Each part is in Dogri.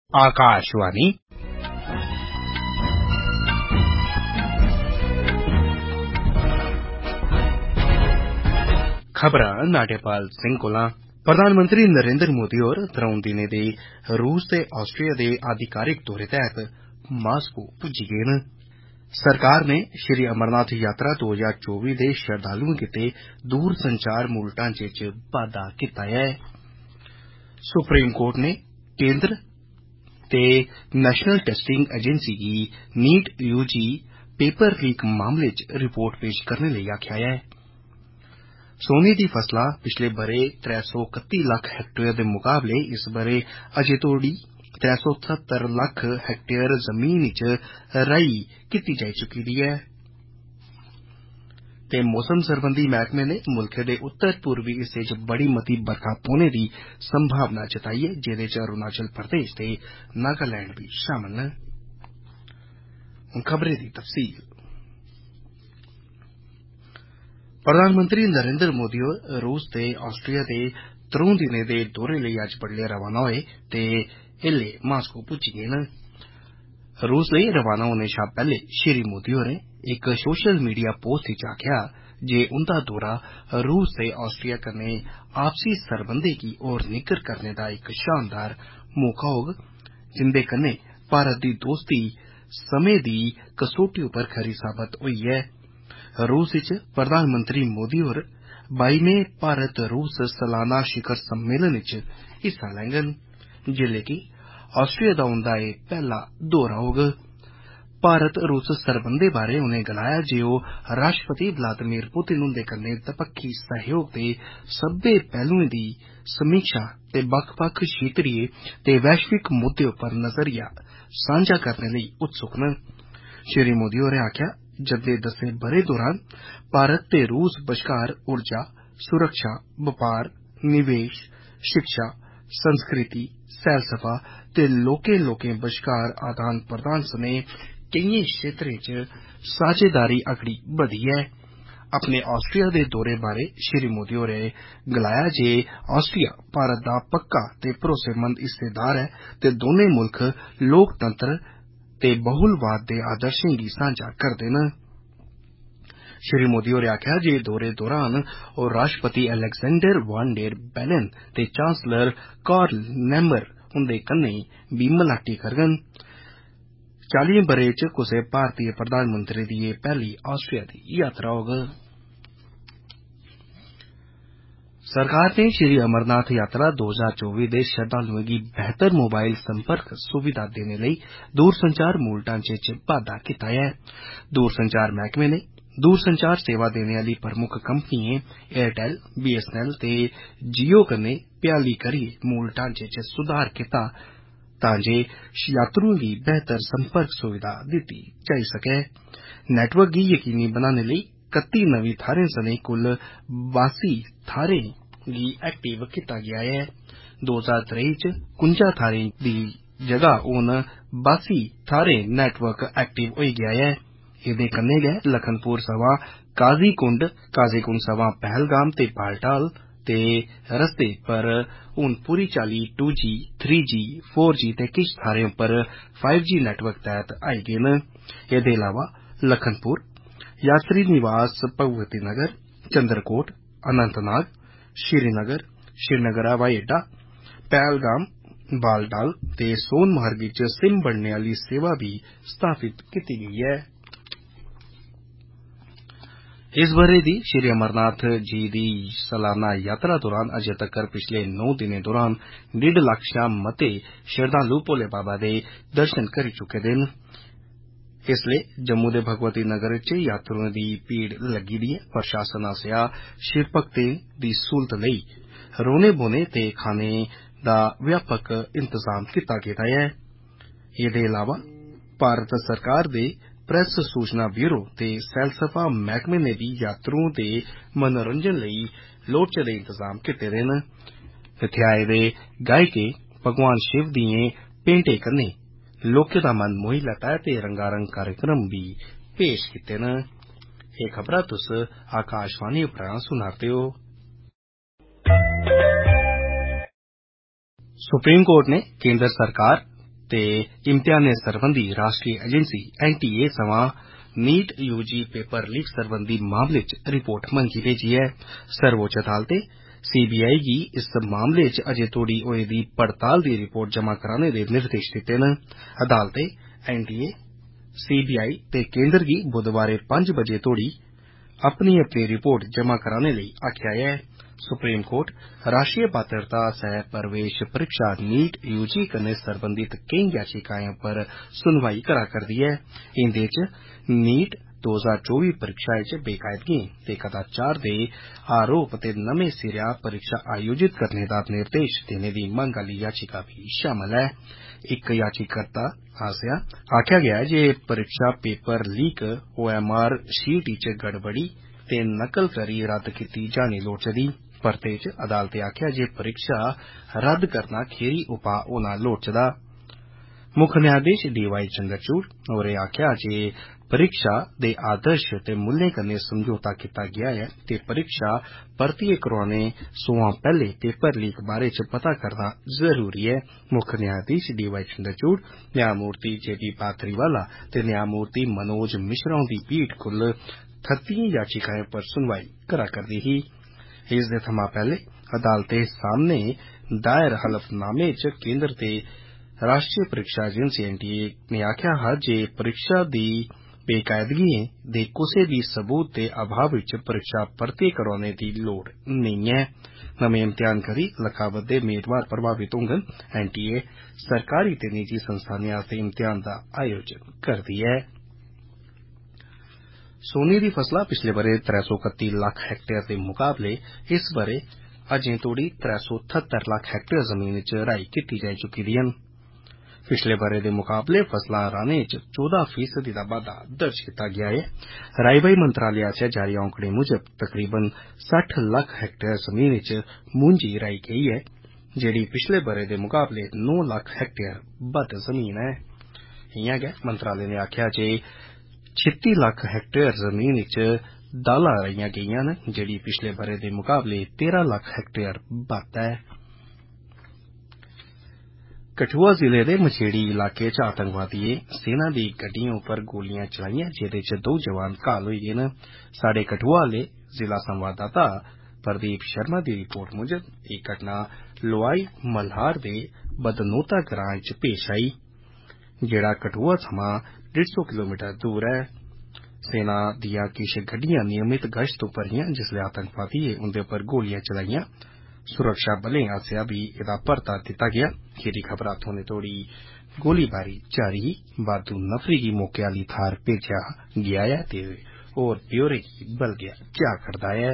आकाशवाणी खबरां नाट्यपाल सिंह कोला। प्रधानमंत्री नरेंद्र मोदी होर त्रौं दिनें दे रूस ते ऑस्ट्रिया दे आधिकारिक दौरे तैहत मास्को पुज्जी गे न। सरकार ने श्री अमरनाथ यात्रा 2024 दे श्रद्धालुएं गित्ते दूर संचार मूल ढांचे च बाद्दा कीता ऐ। सुप्रीम कोर्ट ने केंद्र ते नेशनल टेस्टिंग एजेंसी गी नीट यूजी पेपर लीक मामले च रिपोर्ट पेश करने लेई आखेआ ऐ। सोने दी फसला पिछले बरे 331 लक्ख हेक्टेयर दे मुकाबले इस बरे अजें तोड़ी 370 लक्ख हेक्टेयर जमीन च राई कीती जाई चुकी दी ऐ। ते मौसम सरबंधी मैहकमे ने मुल्खै दे उत्तर पूर्वी हिस्से च बड़ी मती बरखा पौने दी संभावना जताई ऐ, जेदे च अरुणाचल प्रदेश ते नागालैंड बी शामल न। खबरें दी तफसील। प्रधानमंत्री नरेंद्र मोदी होर रूस ते ऑस्ट्रिया दे त्रौं दिनें दे दौरे लेई अज्ज बडलै रवाना होए ते ऐल्लै मास्को पुज्जी गे न। रूस लेई रवाना होने शा पैहले श्री मोदी होरें इक सोशल मीडिया पोस्ट च आखेआ जे उंदा दौरा रूस ते ऑस्ट्रिया कन्नै आपसी सरबंधें गी होर निग्गर करने दा इक शानदार मौका होग, जिंदे कन्नै भारत दी दोस्ती समें दी कसौटी उप्पर खरी साबत होई ऐ। रूस च प्रधानमंत्री मोदी होर 22वें भारत रूस सालाना शिखर सम्मेलन च हिस्सा लैंगन, जेल्लै कि ऑस्ट्रिया दा उंदा एह् पैहला दौरा होग। भारत रूस सरबंधें बारै उनें गलाया जे ओह राष्ट्रपति व्लादिमीर पुतिन हुंदे कन्नै दपक्खी सहयोग दे सब्बै पहलुएं दी समीक्षा ते बक्ख-बक्ख क्षेत्रीय ते वैश्विक मुद्दें उप्पर नजरिया सांझा करने लेई उत्सुक न। श्री मोदी होरें आखेआ जंदे 10 ब'रें दौरान भारत ते रूस बश्कार ऊर्जा, सुरक्षा, बपार, निवेश, शिक्षा, संस्कृति, सैलसफा ते लोकें बश्कार आदान प्रदान सने केइयें क्षेत्रें च साझेदारी अगड़ी बधी ऐ। अपने ऑस्ट्रिया दे दौरे बारै श्री मोदी होरें गलाया जे ऑस्ट्रिया भारत दा पक्का ते भरोसेमंद हिस्सेदार ऐ ते दौनें मुल्ख लोकतंत्र ते बहुलवाद दे आदर्शें गी सांझा करदे न। श्री मोदी होरें आखेआ जे दौरे दौरान ओह राष्ट्रपति अलेक्जेंडर वान डेर बेलेन ते चांसलर कार्ल नेमर हुंदे कन्नै बी मलाटी करङन। 40 ब'रें च कुसै भारतीय प्रधानमंत्री दी एह् पैहली ऑस्ट्रिया दी यात्रा होग। सरकार ने श्री अमरनाथ यात्रा 2024 दे श्रद्धालुएं गी बेहतर मोबाइल संपर्क सुविधा देने लेई दूरसंचार मूल ढांचे च बाद्दा कीता ऐ। दूरसंचार मैहकमे ने दूरसंचार सेवा देने आली प्रमुख कंपनियें एयरटेल, बीएसएनएल ते जियो कन्नै भ्याली करियै मूल ढांचे च सुधार कीता तां जे यात्रुएं गी बेहतर संपर्क सुविधा दित्ती जाई सकै। नेटवर्क गी यकीनी बनाने लेई 31 नमीं थाहरें सने कुल 82 थाहरें गी एक्टिव कीता गेआ ऐ। 2023 च 51 थाहरें दी जगह हून 82 थाहरें नेटवर्क एक्टिव होई गेआ ऐ। एदे कन्नै गै लखनपुर सवां काजीकुंड सवां पहलगाम ते बालटाल ते रस्ते पर हून पूरी चाल्ली 2G, 3G, 4G ते किश थाहरें उप्पर 5G नेटवर्क तैहत आई गे न। एदे इलावा लखनपुर, यात्री निवास भगवती नगर, चंद्रकोट, अनंतनाग, श्रीनगर हवाई अड्डा, पहलगाम, बालटाल ते सोनमार्ग च सिम बनने आली सेवा भी स्थापित कीती गेई ऐ। इस ब'रे दी श्री अमरनाथ जी दी सालाना यात्रा दौरान अजें तक्कर पिछले 9 दिनें दौरान 1.5 लक्ख शा मते श्रद्धालु भोले बाबा दे दर्शन करी चुके दे न। इसलै जम्मू दे भगवती नगर च यात्रुएं दी भीड़ लग्गी दी ऐ। प्रशासन आसेआ शिव भक्तें दी सहूलत लेई रौह्ने बौह्ने ते खाने दा व्यापक इंतजाम कीता गेदा ऐ। एदे इलावा भारत सरकार दे प्रेस सूचना ब्यूरो ते सैलसफा मैहकमे ने बी यात्रुएं दे मनोरंजन लेई लोड़चदे इंतजाम कीते दे न। इत्थै आए दे गायकें भगवान शिव दिएं भेंटें कन्नै लोकें दा मन मोही लैता ते रंगारंग कार्यक्रम भी पेश कीते न। एह् खबरां तुस आकाशवाणी उप्परा सुना'रदे ओ। सुप्रीम कोर्ट ने केंद्र सरकार ते इम्तिहानें सरबंधी राष्ट्रीय एजेंसी NTA सवां नीट UG पेपर लीक सरबंधी मामले च रिपोर्ट मंगी भेजी ऐ। सर्वोच्च अदालतै CBI गी इस मामले च अजें तोड़ी होई दी पड़ताल दी रिपोर्ट जमा कराने दे निर्देश दित्ते न। अदालतै NTA, CBI ते केंद्र गी बुधवारें 5 बजे तोड़ी अपनी रिपोर्ट जमा कराने लेई आखेआ ऐ। सुप्रीम कोर्ट राष्ट्रीय पात्रता सह प्रवेश परीक्षा नीट UG कन्नै सरबंधित केईं याचिकाएं पर सुनवाई करा करदी ऐ। इंदे च नीट 2024 परीक्षाएं च बेकायदगिएं ते कदाचार दे आरोप ते नमें सिरेआ परीक्षा आयोजित करने दा निर्देश देने दी मंग आली याचिका भी शामल ऐ। इक याचिकाकर्ता आसेआ आखेआ गेआ ऐ जे परीक्षा पेपर लीक OMR शीट च गड़बड़ी ते नकल करी रद्द कीती जानी लोड़चदी। परते च अदालतै आखेआ जे परीक्षा रद्द करना खीरी उपाऽ होना लोड़चदा। मुक्ख न्यायाधीश DY चंद्रचूड़ होरें आखेआ जे परीक्षा दे आदर्श ते मुल्लें कन्नै समझौता कीता गेआ ऐ ते परीक्षा परतियै करोआने सोयां पैहले पेपर लीक बारे च पता करना जरूरी ऐ। मुक्ख न्यायाधीश DY चंद्रचूड़, न्यायमूर्ति JB पात्रीवाला ते न्यायमूर्ति मनोज मिश्रा हुंदी पीठ कुल 38 याचिकाएं पर सुनवाई करा करदी ही। इसदे थमां पैहले अदालतै सामने दायर हलफनामे च केंद्र ते राष्ट्रीय परीक्षा एजेंसी NTA ने आखेआ हा जे परीक्षा दी बेकायदगिएं दे कुसै बी सबूत दे अभाव च परीक्षा परतियै करोआने दी लोड़ नेईं ऐ। नमें इम्तिहान करी लक्खां बद्दे मेदवार प्रभावित होङन। NTA सरकारी ते निजी संस्थानें आस्तै इम्तिहान दा आयोजन करदी ऐ। सोने दी फसला पिछले बरे 331 लक्ख हेक्टेयर दे मुकाबले इस बरे अजें तोड़ी 378 लक्ख हेक्टेयर जमीन च राई कीती जाई चुकी दी न। पिछले बरे दे मुकाबले फसलां राह्ने च 14% दा बाद्दा दर्ज कीता गेआ ऐ। राई बाई मंत्रालय आसेआ जारी आंकड़ें मुजब तकरीबन 60 लक्ख हेक्टेयर जमीन च मुंजी राई गेई ऐ, जेह्ड़ी पिछले बरे दे मुकाबले 9 लक्ख हेक्टेयर बद्ध जमीन ऐ। इयां गै मंत्रालय ने आखेआ जे 36 लक्ख हेक्टेयर जमीन च दालां राईयां गेईआं न, जेह्ड़ी पिछले बरे दे मुकाबले 13 लक्ख हेक्टेयर बद्ध ऐ। कठुआ जिले दे मछेड़ी इलाके च आतंकवादिएं सेना दी गड्डिएं उप्पर गोलियां चलाईआं, जेह्दे च 2 जवान घायल होई गे न। साढ़े कठुआ आह्ले जिला संवाददाता प्रदीप शर्मा दी रिपोर्ट मुजब एह् घटना लोआई मल्हार दे बदनोता ग्रां च पेश आई, जेह्ड़ा कठुआ थमां 150 किलोमीटर दूर ऐ। सेना दियां किश गड्डियां नियमित गश्त उप्पर हियां जिसलै आतंकवादिएं उंदे उप्पर गोलियां चलाईआं। सुरक्षा बलें आसेआ भी एह्दा परता दित्ता गेआ। खीरी खबरां थ्होने तोड़ी गोलीबारी जारी ही। बाद्धू नफरी गी मौके आह्ली थाह्र भेजेआ गेआ ऐ ते होर ब्यौरे गी बलगेआ जा करदा ऐ।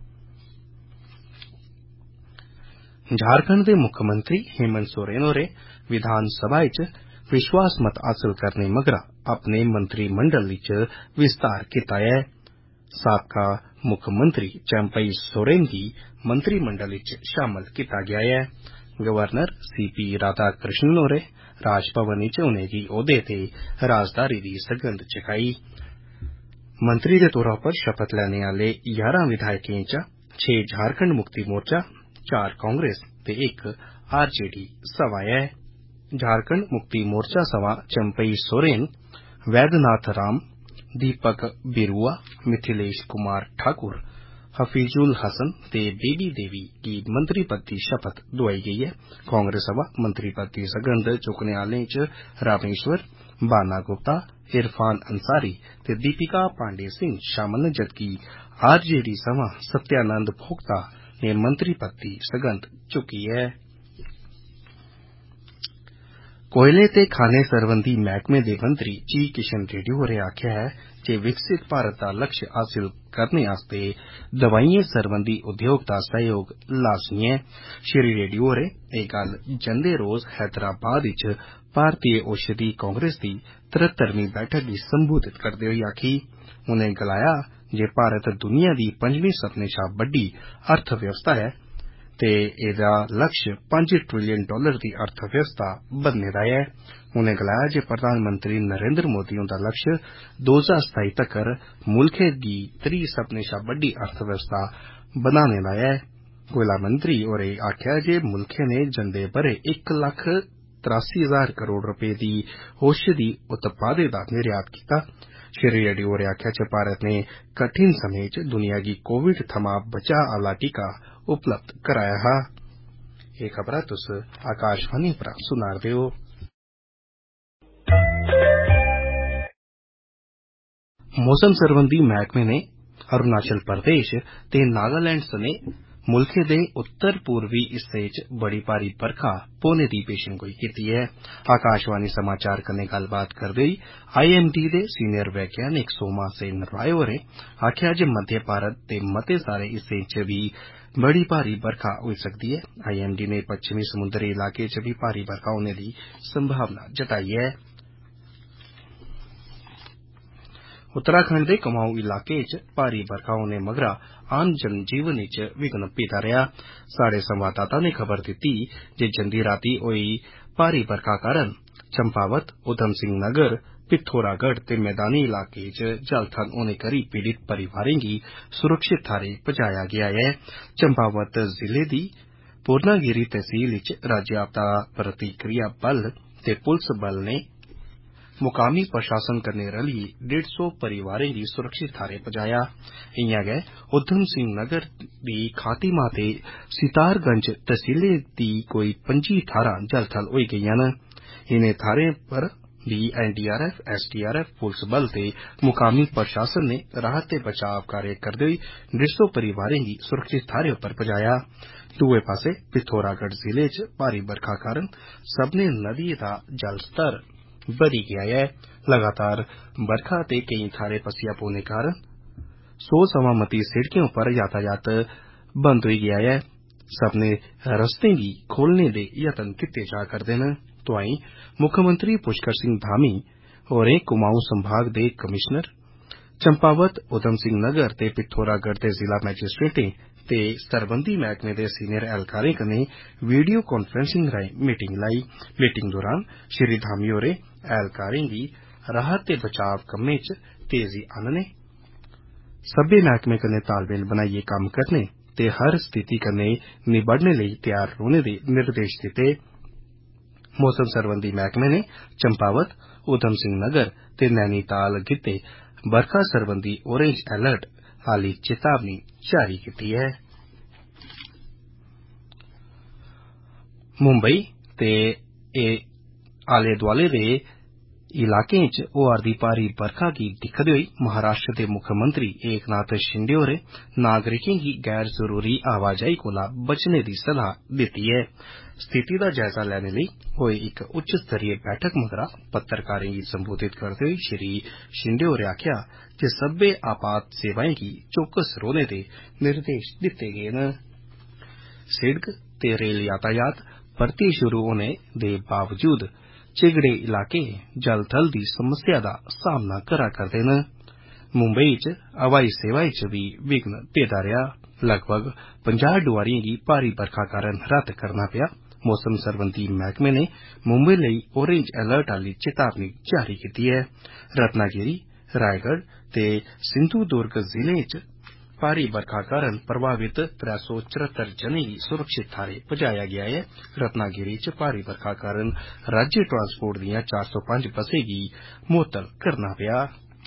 झारखंड दे मुक्खमंत्री हेमंत सोरेन होरें विधानसभा च विश्वास मत हासल करने मगरा अपने मंत्रिमंडल च विस्तार कीता ऐ। साबका मुक्खमंत्री चंपई सोरेन गी मंत्रिमंडल च शामल कीता गेआ ऐ। गवर्नर CP राधाकृष्णन होरें राजभवन च उनेंगी ओह्दे ते राजदारी दी सगंध चकाई। मंत्री दे तौरा पर शपथ लैने आह्ले 11 विधायकें चा 6 झारखंड मुक्ति मोर्चा, 4 कांग्रेस ते 1 RJD सवा ऐ। झारखंड मुक्ति मोर्चा सवा चंपई सोरेन, वैद्यनाथ राम, दीपक बिरुआ, मिथिलेश कुमार ठाकुर, हफीजुल हसन ते बेबी देवी गी मंत्री पद दी शपथ दोआई गेई ऐ। कांग्रेस सवा मंत्री पद दी सगंध चुक्कने आह्लें च रामेश्वर, बाना गुप्ता, इरफान अंसारी ते दीपिका पांडे सिंह शामल न, जबकि RJD सवा सत्यानंद भोक्ता ने मंत्री पद दी सगंध चुक्की ऐ। कोयले ते खाने सरबंधी मैह्कमे दे मंत्री जी किशन रेड्डी होरें आखेआ ऐ जे विकसित भारत दा लक्ष्य हासिल करने आस्तै दवाइयें सरबंधी उद्योग दा सैह्योग लाज़मी ऐ। श्री रेड्डी होरें एह् गल्ल जंदे रोज हैदराबाद च भारतीय औषधि कांग्रेस दी 73वीं बैठक गी संबोधित करदे होई आखी। उनें गलाया जे भारत दुनिया दी 5वीं सभनें शा बड्डी अर्थव्यवस्था ऐ ते एह्दा लक्ष्य $5 ट्रिलियन दी अर्थव्यवस्था बनने दा ऐ। उनें गलाया जे प्रधानमंत्री नरेंद्र मोदी हुंदा लक्ष्य 2027 तक्कर मुल्खै गी 3 सभनें शा बड्डी अर्थव्यवस्था बनाने दा ऐ। कोयला मंत्री होरें आखेआ जे मुल्खै ने जंदे बरे 1 लक्ख 83,000 करोड़ रुपए की औषधि उत्पादें का निर्यात किया। श्री रेड्डी होरें आखेआ जे भारत ने कठिन समय च दुनिया गी कोविड थमां बचाऽ आह्ला टीका उपलब्ध कराया हा। एह् खबरां तुस आकाशवाणी परा सुना'रदे ओ। मौसम सरबंधी महकमे ने अरुणाचल प्रदेश ते नागालैंड सने मुल्खै दे उत्तर पूर्वी हिस्से च बड़ी भारी बरखा पौने दी पेशेनगोई कीती ऐ। आकाशवाणी समाचार कन्नै गल्लबात करदे होई IMD दे सीनियर वैज्ञानिक सोमा सेन राय होरें आखेआ जे मध्य भारत दे मते सारे हिस्सें च बी बड़ी भारी बरखा होई सकदी ऐ। IMD ने पच्छमी समुंदरी इलाके च बी भारी बरखा होने दी संभावना जताई ऐ। उत्तराखंड दे कुमाऊं इलाके च भारी बरखा होने मगरा आम जनजीवन च विघ्न पेदा रेहा। साढ़े संवाददाता ने खबर दित्ती जे जंदी रातीं होई भारी बरखा कारण चंपावत, उधम सिंह नगर, पिथौरागढ़ ते मैदानी इलाके च जलथल होने करी पीड़ित परिवारें गी सुरक्षित थाहरें पजाया गेआ ऐ। चंपावत जिले दी पूर्णागिरी तहसील च राज्य आपदा प्रतिक्रिया बल ते पुलस बल ने मुकामी प्रशासन कन्नै रलियै 150 परिवारें गी सुरक्षित थाहरें पजाया। इयां गै उधम सिंह नगर दी खातिमा ते सितारगंज तहसीलें दी कोई 25 थाहरां जलथल होई गेईआं न। इनें थाहरें पर भी NDRF, SDRF, पुलस बल ते मुकामी प्रशासन ने राहत ते बचाव कार्य करदे होई 150 परिवारें गी सुरक्षित थाहरें पर पजाया। दुए पास्से पिथौरागढ़ जिले च भारी बरखा कारण सब्बने नदियें दा जलस्तर बधी गेआ ऐ। लगातार बरखा ते केईं थाहरें पस्सियां पौने कारण 100 सवां मती सिड़कें उप्पर यातायात बंद होई गेआ ऐ। सब्बने रस्तें गी खोलने दे यतन कीते जा करदे न। तोआईं मुक्खमंत्री पुष्कर सिंह धामी होरें कुमाऊं संभाग दे कमिशनर, चंपावत, उधम सिंह नगर ते पिथौरागढ़ दे जिला मैजिस्ट्रेटें ते सरबंधी मैह्कमे दे सीनियर ऐह्लकारें कन्नै वीडियो कांफ्रेंसिंग राएं मीटिंग लाई। मीटिंग दौरान श्री धामी होरें ऐह्लकारें गी राहत ते बचाव कम्में च तेजी आनने, सब्बै मैह्कमें कन्नै तालमेल बनाइयै कम्म करने ते हर स्थिति कन्नै निबड़ने लेई त्यार रौह्ने दे निर्देश दित्ते। मौसम सरबंधी मैह्कमे ने चंपावत, उधम सिंह नगर ते नैनीताल गित्ते बरखा सरबंधी ऑरेंज अलर्ट आह्ली चेतावनी जारी कीती ऐ। मुंबई ते आले दुआले दे इलाकें च होआ'रदी भारी बरखा गी दिक्खदे होई महाराष्ट्र दे मुक्खमंत्री एकनाथ शिंदे होरें नागरिकें गी गैर जरूरी आवाजाही कोला बचने दी सलाह दित्ती ऐ। स्थिति दा जायजा लैने लेई होई इक उच्च स्तरीय बैठक मगरा पत्रकारें गी संबोधित करदे होई श्री शिंदे होरें आखेआ जे सब्बै आपात सेवाएं गी चौकस रौह्ने दे निर्देश दित्ते गे न। सिड़क ते रेल यातायात परतियै शुरू होने दे बावजूद झिगड़े इलाके जलथल दी समस्या दा सामना करा करदे न। मुंबई च हवाई सेवाएं च बी विघ्न पेदा रेहा। लगभग 50 डोआरियें गी भारी बरखा कारण रद्द करना पेआ। मौसम सरबंधी मैह्कमे ने मुंबई लेई ऑरेंज अलर्ट आह्ली चेतावनी जारी कीती ऐ। रत्नागिरी, रायगढ़ ते सिंधुदुर्ग जिलें च भारी बरखा कारण प्रभावित 374 जनें गी सुरक्षित थाहरें पजाया गेआ ऐ। रत्नागिरी च भारी बरखा कारण राज्य ट्रांसपोर्ट दियां 405 बसें गी मुअत्तल करना पेआ।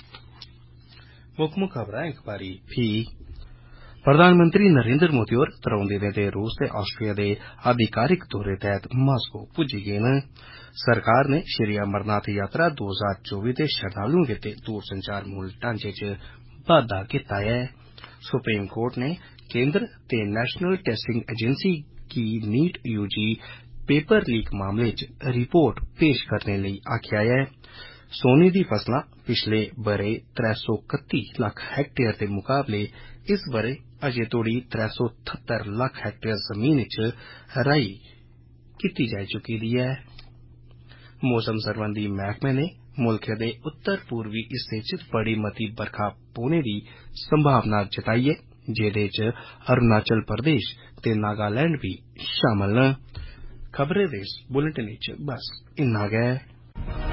मुक्ख खबरां इक बारी फ्ही प्रधानमंत्री नरेंद्र मोदी होर 3 दिनें दे रूस ते आस्ट्रिया दे आधिकारिक दौरे तैह्त मास्को पुज्जी गे न। सरकार ने श्री अमरनाथ यात्रा 2024 दे श्रद्धालुएं गित्ते दूरसंचार मूल ढांचे च बाद्दा कीता ऐ। सुप्रीम कोर्ट ने केंद्र ते नेशनल टेस्टिंग एजेंसी गी नीट UG पेपर लीक मामले च रिपोर्ट पेश करने लेई आखेआ ऐ। सोने दी फसलां पिछले ब'रे 331 लक्ख हेक्टेयर दे मुकाबले इस ब'रे अजें तोड़ी 378 लक्ख हेक्टेयर जमीन च राई कीती जाई चुकी दी ऐ। मौसम सरबंधी मैह्कमे ने मुल्खै दे उत्तर पूर्वी हिस्से च बड़ी मती बरखा पौने दी संभावना जताई ऐ, जेह्दे च अरुणाचल प्रदेश ते नागालैंड बी शामल न। खबरें दे इस बुलेटिन च बस इन्ना गै।